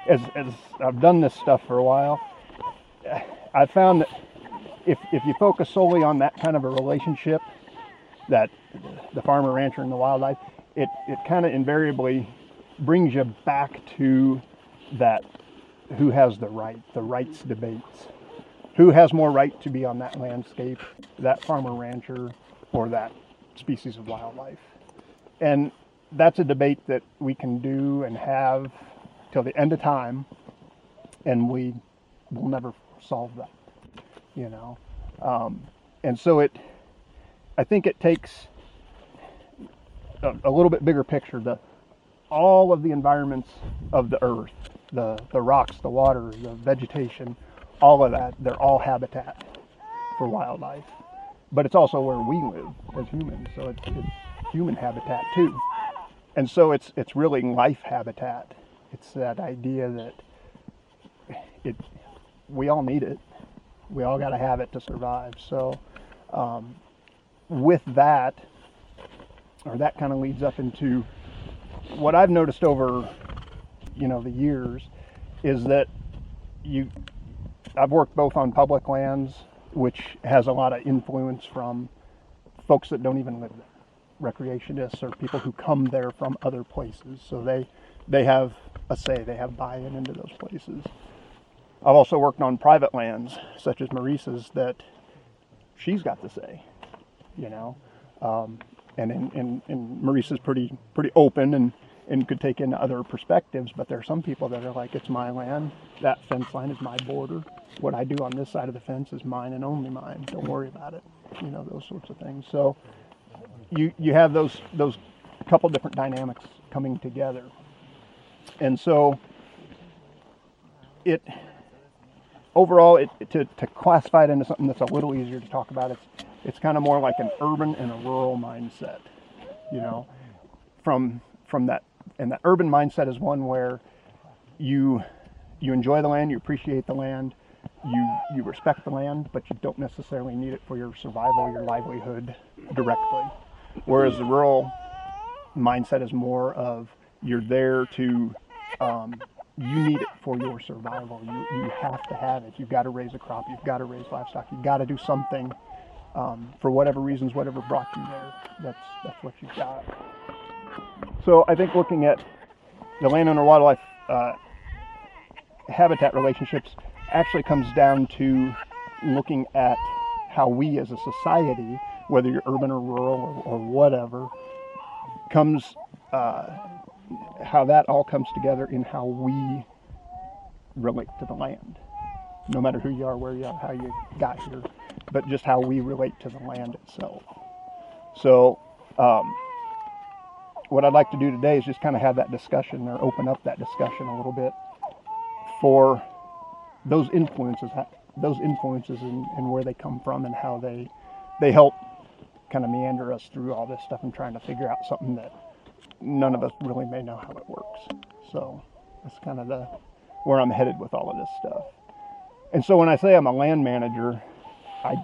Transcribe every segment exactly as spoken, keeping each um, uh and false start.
as, as I've done this stuff for a while, I found that if, if you focus solely on that kind of a relationship, that the farmer, rancher, and the wildlife, it, it kind of invariably brings you back to that who has the right, the rights debates. Who has more right to be on that landscape, that farmer, rancher, or that species of wildlife? And that's a debate that we can do and have till the end of time, and we will never solve that, you know. Um, and so it, I think it takes a, a little bit bigger picture. The all of the environments of the earth, the the rocks, the water, the vegetation, all of that, they're all habitat for wildlife. But it's also where we live as humans, so it's, it's human habitat too. And so it's it's really life habitat. It's that idea that it we all need it. We all got to have it to survive. So um, with that, or that kind of leads up into what I've noticed over, you know, the years, is that you, I've worked both on public lands, which has a lot of influence from folks that don't even live there, recreationists or people who come there from other places. So they they have a say, they have buy-in into those places. I've also worked on private lands, such as Maurice's, that she's got the say, you know. Um, and in, in, in Maurice's pretty pretty open and, and could take in other perspectives, but there are some people that are like, it's my land, that fence line is my border. What I do on this side of the fence is mine and only mine. Don't worry about it. You know, those sorts of things. So you you have those those couple different dynamics coming together. And so it overall it to, to classify it into something that's a little easier to talk about, it's it's kind of more like an urban and a rural mindset, you know, from from that, and that urban mindset is one where you you enjoy the land, you appreciate the land, you you respect the land, but you don't necessarily need it for your survival, your livelihood directly. Whereas the rural mindset is more of you're there to um, you need it for your survival. You you have to have it. You've got to raise a crop. You've got to raise livestock. You've got to do something um, for whatever reasons, whatever brought you there. That's that's what you've got. So I think looking at the landowner wildlife uh, habitat relationships actually comes down to looking at how we as a society, whether you're urban or rural or, or whatever, comes uh, how that all comes together in how we relate to the land. No matter who you are, where you are, how you got here, but just how we relate to the land itself. So um, what I'd like to do today is just kind of have that discussion, or open up that discussion a little bit for those influences, those influences and, and where they come from and how they they help kind of meander us through all this stuff and trying to figure out something that none of us really may know how it works. So that's kind of the where I'm headed with all of this stuff. And so when I say I'm a land manager, I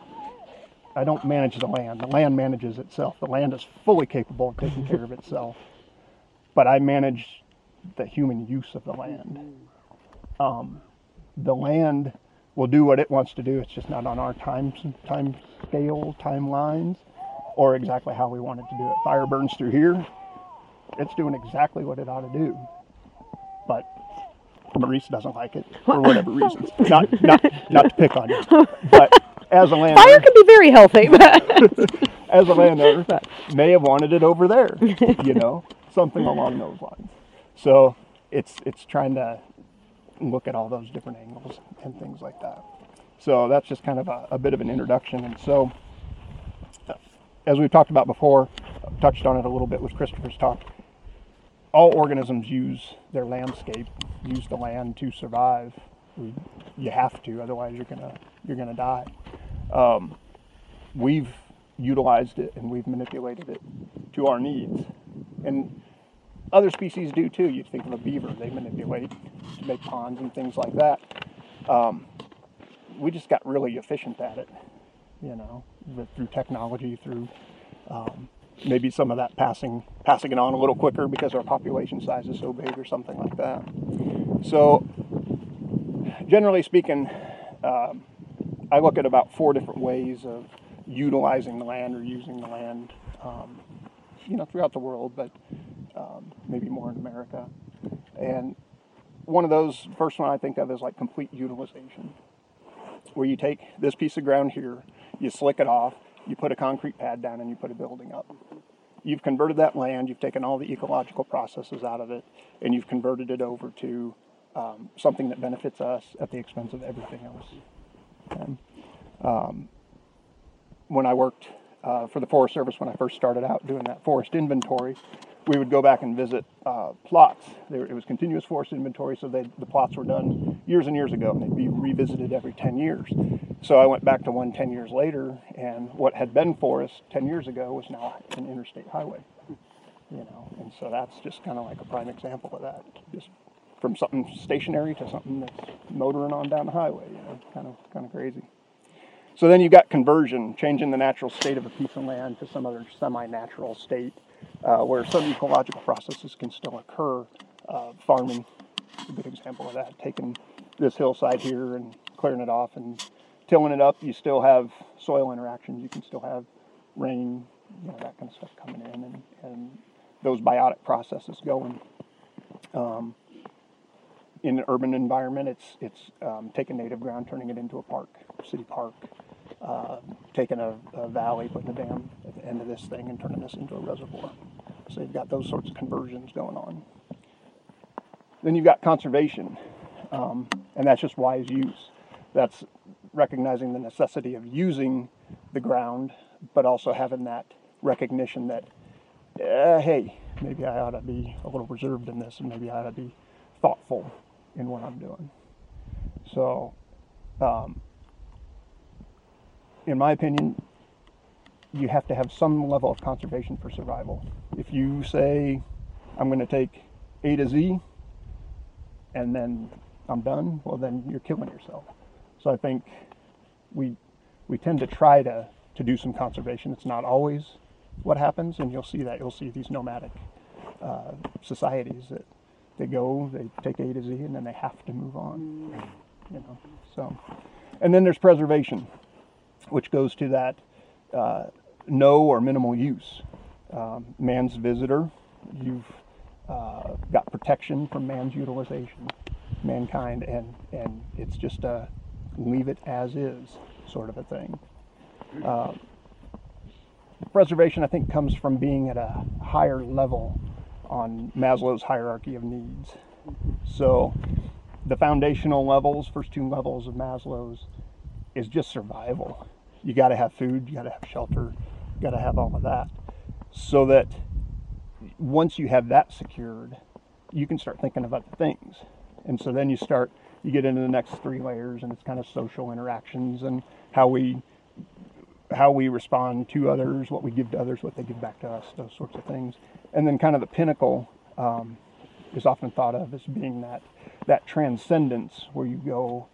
I don't manage the land. The land manages itself. The land is fully capable of taking care of itself. But I manage the human use of the land. Um, the land will do what it wants to do. It's just not on our time time scale, timelines, or exactly how we want it to do it. Fire burns through here. It's doing exactly what it ought to do. But Maurice doesn't like it for whatever reasons. Not not not to pick on you, but as a landowner, fire can be very healthy. as a landowner, may have wanted it over there, you know, something along those lines. So it's it's trying to look at all those different angles and things like that. So that's just kind of a, a bit of an introduction. And so, as we've talked about before, touched on it a little bit with Christopher's talk, all organisms use their landscape, use the land to survive. You have to, otherwise you're gonna you're gonna die. Um, we've utilized it and we've manipulated it to our needs, and other species do too. You think of a beaver; they manipulate to make ponds and things like that. Um, we just got really efficient at it, you know, through technology, through um, maybe some of that passing passing it on a little quicker because our population size is so big or something like that. So, generally speaking, um, I look at about four different ways of utilizing the land or using the land, um, you know, throughout the world, but um, maybe more in America. And one of those, first one I think of is like complete utilization, where you take this piece of ground here, you slick it off, you put a concrete pad down, and you put a building up. You've converted that land, you've taken all the ecological processes out of it, and you've converted it over to um, something that benefits us at the expense of everything else. And, um, when I worked uh, for the Forest Service, when I first started out doing that forest inventory, we would go back and visit uh, plots. They were, it was continuous forest inventory, so they, the plots were done years and years ago, and they'd be revisited every ten years. So I went back to one ten years later, and what had been forest ten years ago was now an interstate highway. You know, and so that's just kind of like a prime example of that. Just from something stationary to something that's motoring on down the highway. You know, kind of kind of crazy. So then you got conversion, changing the natural state of a piece of land to some other semi-natural state, uh, where some ecological processes can still occur. Uh, farming is a good example of that. Taking this hillside here and clearing it off and tilling it up, you still have soil interactions. You can still have rain, you know, that kind of stuff coming in, and, and those biotic processes going. Um, in an urban environment, it's it's um, taking native ground, turning it into a park, city park. Uh, taking a, a valley, putting a dam at the end of this thing and turning this into a reservoir. So you've got those sorts of conversions going on. Then you've got conservation, um, and that's just wise use. That's recognizing the necessity of using the ground, but also having that recognition that, uh, hey, maybe I ought to be a little reserved in this, and maybe I ought to be thoughtful in what I'm doing. So, um, in my opinion, you have to have some level of conservation for survival. If you say, I'm going to take A to Z and then I'm done, well, then you're killing yourself. So I think we we tend to try to, to do some conservation. It's not always what happens, and you'll see that. You'll see these nomadic uh, societies that they go, they take A to Z, and then they have to move on. You know, so, and then there's preservation, which goes to that uh, no or minimal use. Um, man's visitor, you've uh, got protection from man's utilization, mankind, and, and it's just a leave it as is sort of a thing. Uh, preservation, I think, comes from being at a higher level on Maslow's hierarchy of needs. So the foundational levels, first two levels of Maslow's, is just survival. You got to have food, you got to have shelter, you got to have all of that, so that once you have that secured, you can start thinking about the things. And so then you start, you get into the next three layers, and it's kind of social interactions and how we how we respond to others, what we give to others, what they give back to us, those sorts of things. And then kind of the pinnacle um, is often thought of as being that that transcendence, where you go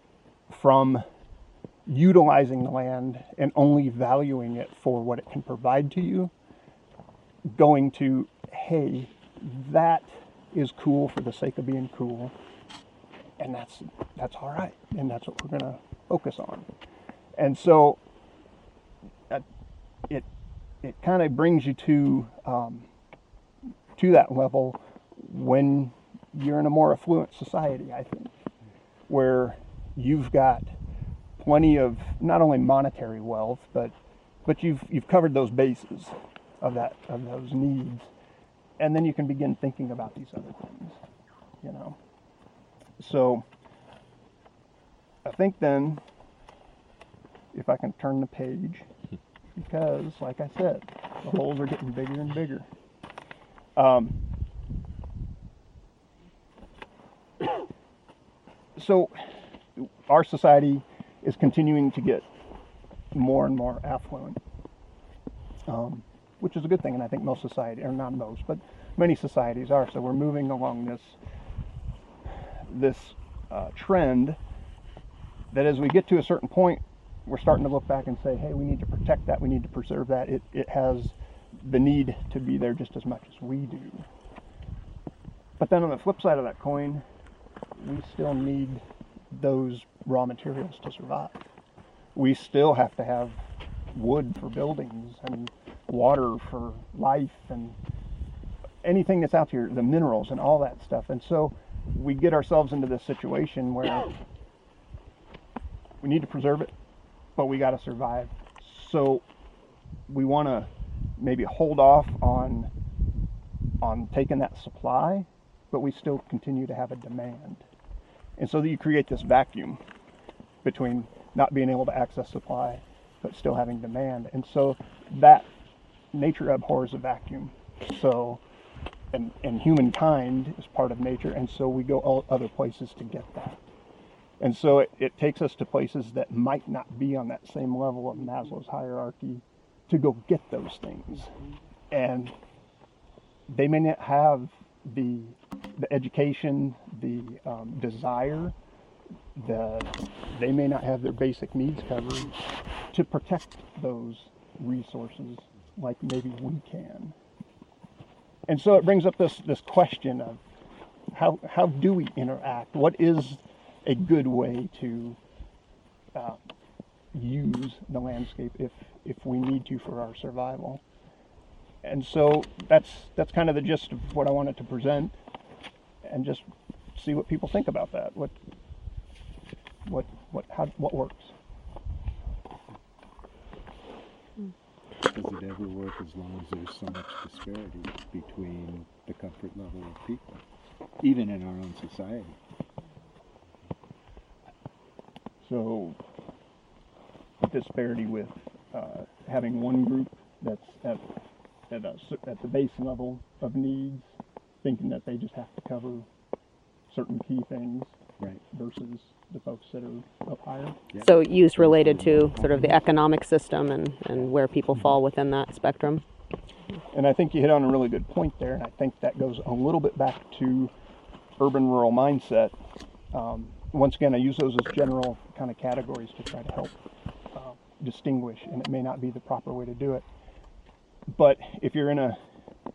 from utilizing the land and only valuing it for what it can provide to you, going to, hey, that is cool for the sake of being cool, and that's that's all right, and that's what we're going to focus on. And so uh, it it kind of brings you to um, to that level when you're in a more affluent society, I think, where you've got plenty of not only monetary wealth, but but you've you've covered those bases of that of those needs, and then you can begin thinking about these other things, you know. So I think then, if I can turn the page, because like I said, the holes are getting bigger and bigger. Um, so our society is continuing to get more and more affluent, um, which is a good thing, and I think most society, or not most, but many societies are. So we're moving along this this uh, trend that as we get to a certain point, we're starting to look back and say, hey, we need to protect that, we need to preserve that. It, it has the need to be there just as much as we do. But then on the flip side of that coin, we still need those raw materials to survive. We still have to have wood for buildings and water for life and anything that's out here, the minerals and all that stuff. And so we get ourselves into this situation where we need to preserve it, but we got to survive. So we want to maybe hold off on on taking that supply, but we still continue to have a demand. And so that you create this vacuum between not being able to access supply, but still having demand. And so that nature abhors a vacuum. So, and, and humankind is part of nature, and so we go all other places to get that. And so it, it takes us to places that might not be on that same level of Maslow's hierarchy to go get those things. And they may not have the the education, the um, desire, the they may not have their basic needs covered to protect those resources like maybe we can. And so it brings up this this question of how how do we interact? What is a good way to uh, use the landscape if if we need to for our survival? And so that's that's kind of the gist of what I wanted to present, and just see what people think about that. What what what how what works? Does it ever work as long as there's so much disparity between the comfort level of people, even in our own society? So disparity with uh, having one group that's at at, a, at the base level of needs, thinking that they just have to cover certain key things, right, versus the folks that are up higher. Yeah. So use related to sort of the economic system and, and where people fall within that spectrum. And I think you hit on a really good point there, and I think that goes a little bit back to urban-rural mindset. Um, once again, I use those as general kind of categories to try to help uh, distinguish, and it may not be the proper way to do it. But if you're in a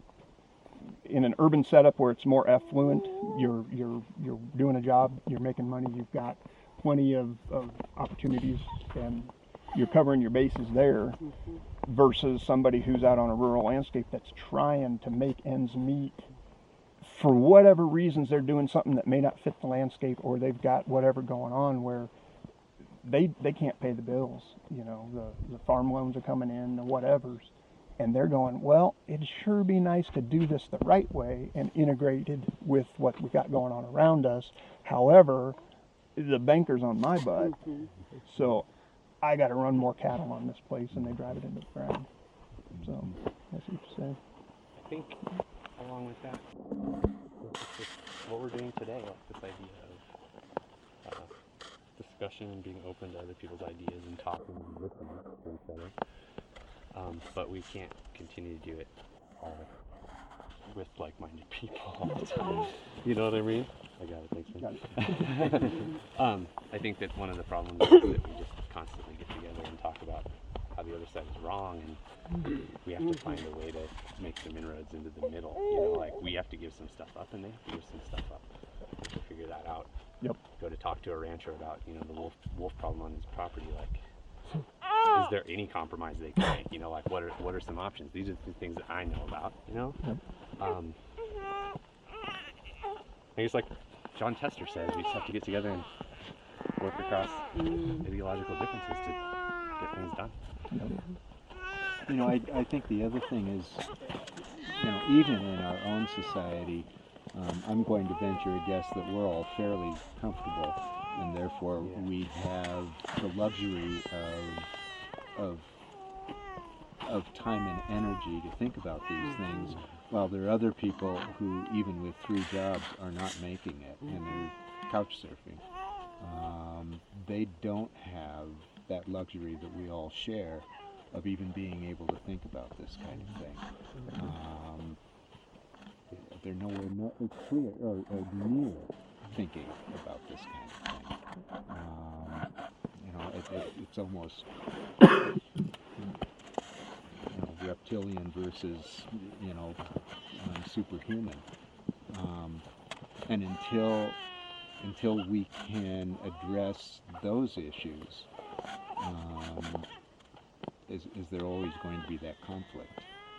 in an urban setup where it's more affluent, you're you're you're doing a job, you're making money, you've got plenty of, of opportunities, and you're covering your bases there, versus somebody who's out on a rural landscape that's trying to make ends meet. For whatever reasons, they're doing something that may not fit the landscape, or they've got whatever going on where they they can't pay the bills. You know, the, the farm loans are coming in, the whatevers. And they're going, well, it'd sure be nice to do this the right way and integrated with what we got going on around us. However, the banker's on my butt, mm-hmm. so I got to run more cattle on this place, and they drive it into the ground. So that's what you say. I think along with that, it's just what we're doing today, like this idea of uh, discussion and being open to other people's ideas and talking and listening to each other. Um, but we can't continue to do it all with like-minded people all the time. You know what I mean? I got it, thanks man. um, I think that one of the problems is that we just constantly get together and talk about how the other side is wrong, and we have to find a way to make some inroads into the middle. You know, like we have to give some stuff up, and they have to give some stuff up to figure that out. Yep. Go to talk to a rancher about, you know, the wolf wolf problem on his property, like. Is there any compromise they can make? You know, like what are what are some options? These are the things that I know about. You know, yep. um, I guess like John Tester says, we just have to get together and work across ideological differences to get things done. Yep. You know, I I think the other thing is, you know, even in our own society, um, I'm going to venture a guess that we're all fairly comfortable. And therefore, yeah. we have the luxury of, of of time and energy to think about these things, while there are other people who, even with three jobs, are not making it, and they're couch surfing. Um, they don't have that luxury that we all share of even being able to think about this kind of thing. Um, they're nowhere near clear or, or near thinking about this kind of thing. Um, you know, it, it, it's almost you know, reptilian versus, you know, um, superhuman. Um, and until until we can address those issues, um, is, is there always going to be that conflict?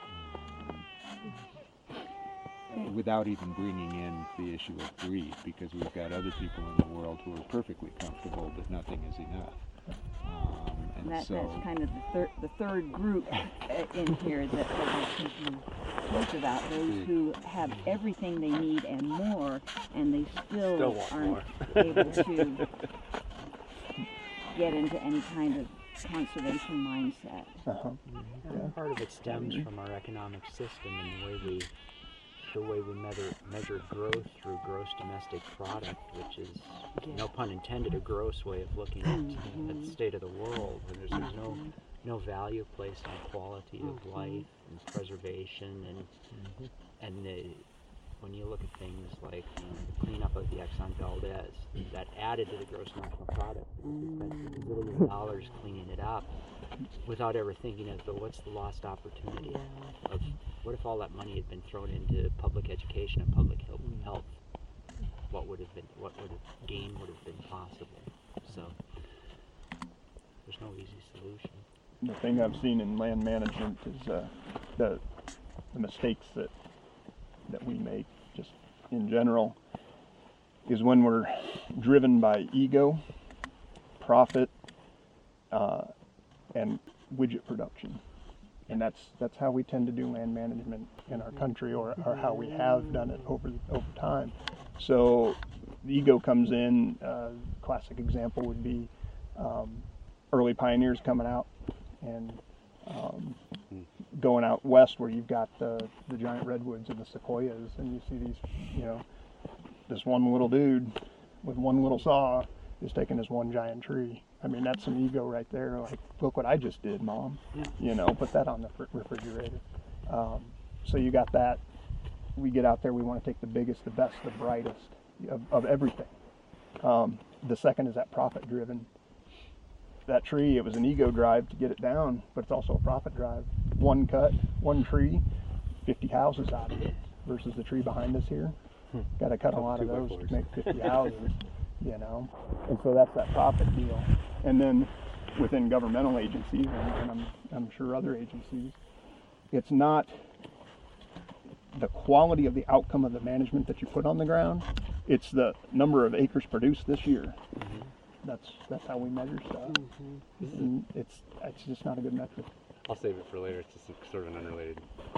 Um, without even bringing in the issue of greed, because we've got other people in the world who are perfectly comfortable that nothing is enough. Um, and That, so, that's kind of the third, the third group uh, in here that, that we're thinking talk about, those who have everything they need and more, and they still, Still want aren't more. able to get into any kind of conservation mindset. Uh-huh. Yeah, part of it stems from our economic system and the way we the way we measure measure growth through gross domestic product, which is, no pun intended, a gross way of looking at, at the state of the world. And there's, there's no no value placed on quality of life and preservation, and and the, when you look at things like you know, the cleanup of the Exxon Valdez, that added to the gross national product. We spent a billion dollars cleaning it up without ever thinking of the what's the lost opportunity of what if all that money had been thrown into public education and public health? What would have been, what would have gain would have been possible? So there's no easy solution. The thing I've seen in land management is uh, the the mistakes that that we make, just in general, is when we're driven by ego, profit, uh, and widget production. And that's that's how we tend to do land management in our country, or, or how we have done it over over time. So the ego comes in. Uh, classic example would be um, early pioneers coming out and um, going out west where you've got the, the giant redwoods and the sequoias, and you see these, you know, this one little dude with one little saw is taking this one giant tree. I mean, that's some ego right there. Like, look what I just did, Mom. You know, put that on the fr- refrigerator. Um, so you got that. We get out there, we want to take the biggest, the best, the brightest of, of everything. Um, the second is that profit driven. That tree, it was an ego drive to get it down, but it's also a profit drive. One cut, one tree, fifty houses out of it, versus the tree behind us here. Got to cut a lot of those to make fifty houses, you know. And so that's that profit deal. And then within governmental agencies, and, and I'm, I'm sure other agencies, it's not the quality of the outcome of the management that you put on the ground, it's the number of acres produced this year. That's that's how we measure stuff. And it's it's just not a good metric. I'll save it for later. It's just sort of an unrelated